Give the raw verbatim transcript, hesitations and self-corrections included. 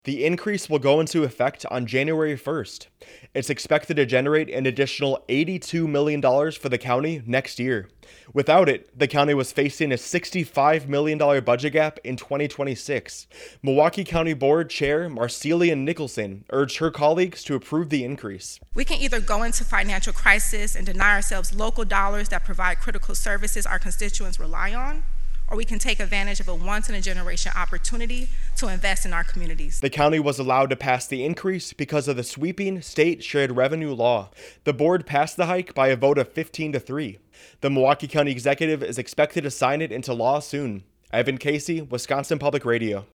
The increase will go into effect on January first. It's expected to generate an additional eighty-two million dollars for the county next year. Without it, the county was facing a sixty-five million dollars budget gap in twenty twenty-six. Milwaukee County Board Chair Marcelia Nicholson urged her colleagues to approve the increase. We can either go into financial crisis and deny ourselves local dollars that provide critical services our constituents rely on, or we can take advantage of a once-in-a-generation opportunity to invest in our communities. The county was allowed to pass the increase because of the sweeping state shared revenue law. The board passed the hike by a vote of fifteen to three. The Milwaukee County Executive is expected to sign it into law soon. Evan Casey, Wisconsin Public Radio.